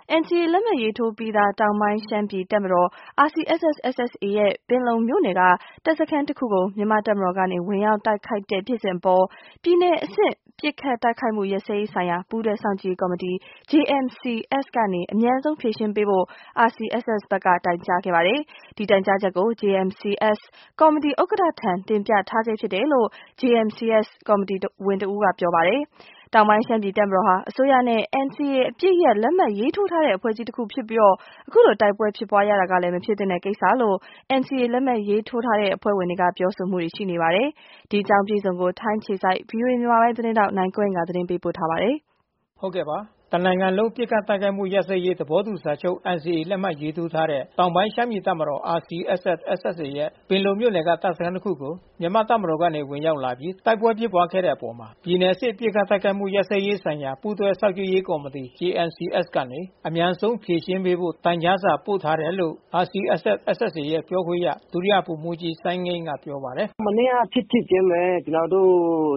NCA လက်မှတ်ရေးထိုးပြီးသားတောင်ပိုင်းရှမ်းပြည်တပ်မတော် RCSS/SSA ရဲ့ပင်လုံမြို့နယ်ကတပ်စခန်းတစ်ခုကိုမြန်မာတပ်မတော်ကနေဝင်ရောက်တိုက်ခိုက်တဲ့ဖြစ်စဉ်အပေါ်ပြည်နယ်အဆင့်ပစ်ခတ်တိုက်ခိုက်မှုရပ်စဲရေးဆိုင်ရာပူးတွဲစောင့်ကြည့်ရေးကော်မတီ JMC-S ကနေအမြန်ဆုံးဖြေရှင်းပေးဖို့ RCSS ဘက်ကတိုင်ကြားခဲ့ပါတယ်။ ဒီတိုင်ကြားချက်ကို JMC-S ကော်မတီဥက္ကဋ္ဌထံတင်ပြထားဆဲဖြစ်တယ်လို့ JMC-S ကော်မတီဝင်တစ်ဦးကပြောပါတယ်။ တောင်ပိုင်းရှမ်းပြည်တပ်မတော်ဟာအစိုးရနဲ့ NCA အပစ်ရပ်လက်မှတ်ရေးထိုးထားတဲ့အဖွဲ့အစည်းတစ်ခုဖြစ်ပြီးအခုလိုတိုက်ပွဲဖြစ်ပွားရတာကလည်းမဖြစ်သင့်တဲ့ကိစ္စလို့ NCA လက်မှတ်ရေးထိုးထားတဲ့အဖွဲ့ဝင်တွေကပြောဆိုမှုတွေရှိနေပါတယ်။ ဒီအကြောင်းပြည်စုံကိုထိုင်းအခြေစိုက် VOA မြန်မာပိုင်းသတင်းထောက်နိုင်ကွန်းကသတင်းပေးပို့ထားပါတယ်။ ဟုတ်ကဲ့ပါ။ တနိုင်ငံလုံးပစ်ခတ်တိုက်ခိုက်မှုရပ်စဲရေးသဘောတူစာချုပ် NCA လက်မှတ်ရေးထိုးထားတဲ့တောင်ပိုင်းရှမ်းပြည်တပ်မတော် RCSS/SSA ရဲ့ပင်လုံမြို့နယ်ကတပ်စခန်းတစ်ခုကိုမြန်မာတပ်မတော်ကနေဝင်ရောက်လာပြီးတိုက်ပွဲဖြစ်ပွားခဲ့တဲ့အပေါ်ပြည်နယ်အဆင့်ပစ်ခတ်တိုက်ခိုက်မှုရပ်စဲရေးဆိုင်ရာပူးတွဲစောင့်ကြည့်ရေးကော်မတီ JMC-S ကနေအမြန်ဆုံးဖြေရှင်းပေးဖို့တိုင်ကြားစာပို့ထားတယ်လို့ RCSS/SSA ရဲ့ပြောခွင့်ရဒုတိယဗိုလ်မှူးကြီးစိုင်းငင်းကပြောပါတယ်။ မနေ့ကဖြစ်ခြင်းပဲကျွန်တော်တို့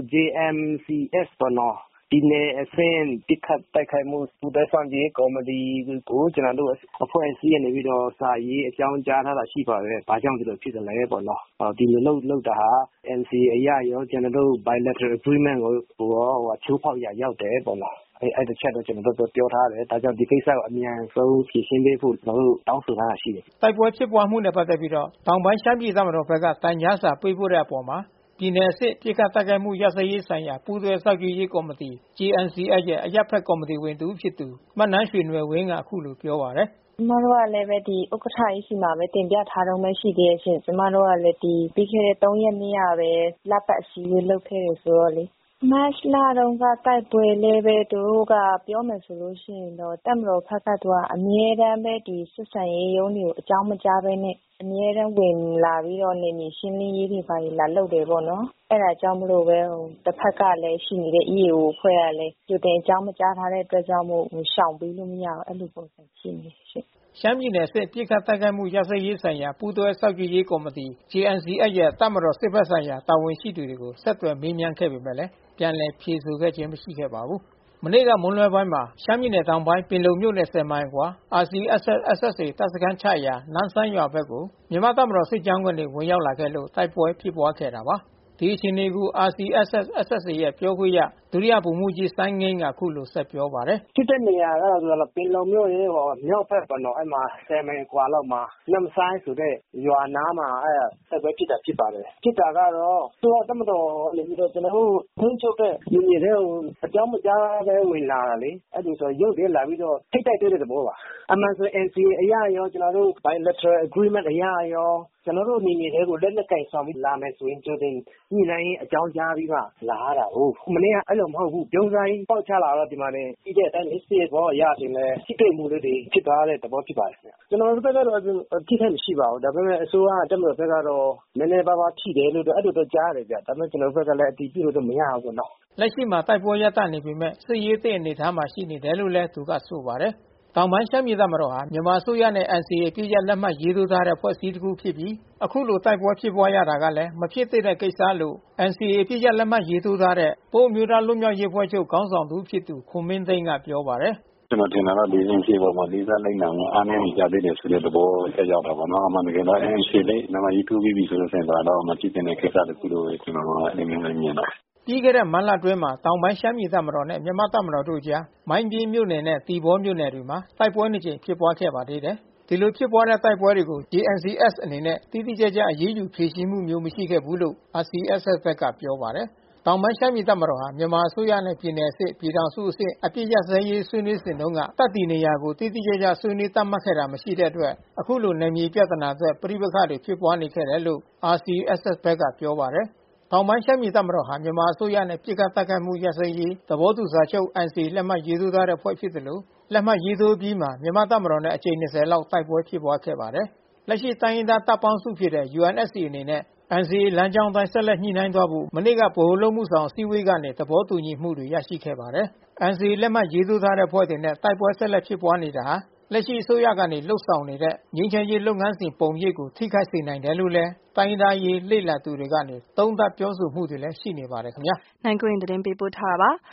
JMC-S ပေါ့နော်ပြည်နယ်အဆင့်ပစ်ခတ်တိုက်ခိုက်မှုပူးတွဲစောင့်ကြည့်ရေးကော်မတီကိုကျွန်တော်တို့အဖွဲ့အစည်းကနေပြီးတော့စာရေးအကြောင်းကြားထားတာရှိပါတယ်။ဘာကြောင့်ဒီလိုဖြစ်တယ်လဲပေါ့နော်။ဒီလိုလုပ်တာဟာ NCA အရရောကျွန်တော်တို့ bilateral agreement ကိုချိုးဖောက်ရာရောက်တယ်ပေါ့နော်။အဲ့တစ်ချက်တော့ကျွန်တော်တို့ပြောထားတယ်။ဒါကြောင့်ဒီကိစ္စကိုအမြန်ဆုံးဖြေရှင်းပေးဖို့ကျွန်တော်တို့တောင်းဆိုထားတာရှိတယ်။တိုက်ပွဲဖြစ်ပွားမှုနဲ့ပတ်သက်ပြီးတောင်ပိုင်းရှမ်းပြည်တပ်မတော်ဘက်ကတိုင်ကြားစာပေးပို့တဲ့အပေါ်ပြည်နယ်အဆင့်ပစ်ခတ်တိုက်ခိုက်မှုရပ်စဲရေးဆိုင်ရာပူးတွဲစောင့်ကြည့်ရေးကော်မတီ JMC-S ရဲ့အရပ်ဘက်ကော်မတီဝင်တဦးဖြစ်သူမနန်းရွှေနွယ်ဝင်းကအခုလိုပြောပါတယ်။ "ကျမတို့ကလည်းပဲဒီဥက္ကဋ္ဌကြီးဆီမှာပဲတင်ပြထားတုန်းပဲရှိသေးတယ်ရှင့်။ကျမတို့ကလည်းဒီပြီးခဲ့တဲ့3ရက်နေ့ကပဲလပတ်အစည်းအဝေးလုပ်ခဲ့တယ်ဆိုတော့လေမတ်လတုန်းကတိုက်ပွဲလည်းပဲသူတို့ကပြောမယ်ဆိုလို့ရှိရင်တော့တပ်မတော်ဘက်ကအမြဲတမ်းပဲဒီစစ်ဆင်ရေးရုံးတွေကိုအကြောင်းမကြားဘဲနဲ့အမြဲတမ်းဝင်လာပြီးတော့နေမြေရှင်းလင်းရေးတွေဘာတွေလာလုပ်တယ်ပေါ့နော်။အဲ့ဒါကြောင့်မလို့ပဲတစ်ဖက်ကလည်းရှိနေတဲ့ EAO အဖွဲ့ကလည်းကြိုတင်အကြောင်းမကြားထားတဲ့အတွက်ကြောင့်မို့ရှောင်ပေးလို့မရဘူးအဲ့လိုပုံစံရှိနေရှင့်။ရှမ်းပြည်နယ်အဆင့်ပစ်ခတ်တိုက်ခိုက်မှုရပ်စဲရေးဆိုင်ရာပူးတွဲစောင့်ကြည့်ရေးကော်မတီ JMC-S ရဲ့တပ်မတော်စစ်ဘက်ဆိုင်ရာတာဝန်ရှိသူတွေကိုဆက်သွယ်မေးမြန်းခဲ့ပေမဲ့ပြန်လည်ဖြေဆိုခဲ့ခြင်းမရှိခဲ့ပါဘူး။မနေ့ကမွန်းလွဲပိုင်းမှာရှမ်းပြည်နယ်တောင်ပိုင်းပင်လုံမြို့နယ်10မိုင်အကွာ RCSS/SSA တပ်စခန်းချရာနန်းစမ်းရွာဘက်ကိုမြန်မာတပ်မတော်စစ်ကြောင်းကနေဝင်ရောက်လာခဲ့လို့တိုက်ပွဲဖြစ်ပွားခဲ့တာပါ။ဒီအခြေအနေကို RCSS/SSA ရဲ့ပြောခွင့်ရဒုတိယဗိုလ်မှူးကြီးစိုင်းငင်းကအခုလိုဆက်ပြောပါတယ်။ဖြစ်တဲ့နေရာကတော့ပင်လုံမြို့ရဲ့မြောက်ဘက်ပေါ့နော်အဲ့မှာ10မိုင်กว่าလောက်မှာနန်းစမ်းဆိုတဲ့ရွာနားမှာတိုက်ပွဲဖြစ်တာဖြစ်ပါတယ်။ဖြစ်တာကတော့သူကတပ်မတော်နေပြီးတော့ကျွန်တော်တို့ထိန်းချုပ်တဲ့လူတွေတွေကိုအကြောင်းမကြားဘဲဝင်လာတာလေ။အဲ့ဒီဆိုရုပ်တွေလာပြီးတော့ထိတ်တိုက်တဲ့သဘောပါ။အမှန်ဆို NCA အရရောကျွန်တော်တို့ bilateral agreement အရရောကျွန်တော်တို့နေမြေတွေကိုလက်နက်ကင်ဆောင်ပြီးလာမယ်ဆိုရင်ကြိုတင်ညှိနှိုင်းအကြောင်းကြားပြီးမှလာရတာဟုတ်။မနေ့ကအဲ့လိုမဟုတ်ဘူး။ပြုံးဆိုင်ပေါက်ချလာတော့ဒီမှာနေပြီးတဲ့အတိုင်းစစ်ရဲ့ဘောရတင်လဲစစ်ကိတ်မှုလေးတွေဖြစ်သွားတဲ့သဘောဖြစ်ပါတယ်ခင်ဗျ။ကျွန်တော်တို့ဘက်ကတော့ထိခိုက်မရှိပါဘူး။ဒါပေမဲ့အစိုးရတပ်မတော်ဘက်ကတော့နည်းနည်းပါးပါးထိတယ်လို့အဲ့လိုတော့ကြားတယ်ဗျ။ဒါပေမဲ့ကျွန်တော်တို့ဘက်ကလည်းအတည်ပြုလို့မရဘူးပေါ့နော်။လက်ရှိမှာတိုက်ပွဲရပ်တန့်နေပေမဲ့စစ်ရေးတဲ့အနေအထားမှာရှိနေတယ်လို့လည်းသူကဆိုပါတယ်။တောင်ပိုင်းရှမ်းပြည်တပ်မတော်ဟာမြန်မာအစိုးရနဲ့ NCA အပစ်ရပ်လက်မှတ်ရေးထိုးထားတဲ့အဖွဲ့အစည်းတစ်ခုဖြစ်ပြီးအခုလိုတိုက်ပွဲဖြစ်ပွားရတာကလည်းမဖြစ်သင့်တဲ့ကိစ္စလို့ NCA အပစ်ရပ်လက်မှတ်ရေးထိုးထားတဲ့ပအိုဝ်းအမျိုးသားလွတ်မြောက်ရေးအဖွဲ့ချုပ်ခေါင်းဆောင်တဦးဖြစ်သူခွန်မင်းသိန်းကပြောပါတယ်။ကျွန်တော်ထင်တာတော့ဒီ NCA ပေါ်မှာလေးစားလိုက်နာမှုအားနည်းနေကြသေးတယ်ဆိုတဲ့သဘောဆက်ရောက်တာပေါ့နော်။အမှန်တကယ်တော့ NCA လေးနံပါတ်ရေးထိုးပြီးပြီဆိုတော့မဖြစ်သင့်တဲ့ကိစ္စတစ်ခုလို့ကျွန်တော်တို့အနေနဲ့မြင်တယ်ပြီးခဲ့တဲ့မတ်လအတွင်းမှာတောင်ပိုင်းရှမ်းပြည်တပ်မတော်နဲ့မြန်မာတပ်မတော်တို့အကြားမိုင်းပြင်းမြို့နယ်နဲ့သီပေါမြို့နယ်တွေမှာတိုက်ပွဲ2ကြိမ်ဖြစ်ပွားခဲ့ပါသေးတယ်။ဒီလိုဖြစ်ပွားတဲ့တိုက်ပွဲတွေကို JMC-S အနေနဲ့တိတိကျကျအရေးယူဖြေရှင်းမှုမျိုးမရှိခဲ့ဘူးလို့ RCSS ဘက်ကပြောပါတယ်။တောင်ပိုင်းရှမ်းပြည်တပ်မတော်ဟာမြန်မာအစိုးရနဲ့ပြည်နယ်အဆင့်ပြည်ထောင်စုအဆင့်အပစ်ရပ်စဲရေးဆွေးနွေးစဉ်တုန်းကတပ်တည်နေရာကိုတိတိကျကျဆွေးနွေးသတ်မှတ်ခဲ့တာမရှိတဲ့အတွက်အခုလိုနယ်မြေပြဿနာအတွက်ပဋိပက္ခတွေဖြစ်ပွားနေခဲ့တယ်လို့ RCSS ဘက်ကပြောပါတယ်။တောင်ပိုင်းရှမ်းပြည်တပ်မတော်ဟာမြန်မာအစိုးရနဲ့ပစ်ခတ်တိုက်ခိုက်မှုရပ်စဲရေးသဘောတူစာချုပ် NCA လက်မှတ်ရေးထိုးထားတဲ့အဖွဲ့ဖြစ်တယ်လို့လက်မှတ်ရေးထိုးပြီးမှမြန်မာတပ်မတော်နဲ့အကြိမ်20လောက်တိုက်ပွဲဖြစ်ပွားခဲ့ပါတယ်။လက်ရှိတိုင်းရင်းသားတပ်ပေါင်းစုဖြစ်တဲ့ UNFC အနေနဲ့ NCA လမ်းကြောင်းအတိုင်းဆက်လက်ညှိနှိုင်းသွားဖို့မနေ့ကဗဟိုအလုပ်မှုဆောင်အစည်းအဝေးကနေသဘောတူညီမှုတွေရရှိခဲ့ပါတယ်။ NCA လက်မှတ်ရေးထိုးထားတဲ့အဖွဲ့တွေနဲ့တိုက်ပွဲဆက်လက်ဖြစ်ပွားနေတာဟာလက်ရှိအစိုးရကနေလှုပ်ဆောင်နေတဲ့ငြိမ်းချမ်းရေးလုပ်ငန်းစဉ်ပုံရိပ်ကိုထိခိုက်စေနိုင်တယ်လို့လည်းတိုင်းရင်းသားရေးလေ့လာသူတွေကနေသုံးသပ်ပြောဆိုမှုတွေလည်းရှိနေပါတယ်ခင်ဗျာ။နိုင်ကွင်းသတင်းပေးပို့ထားတာပါ။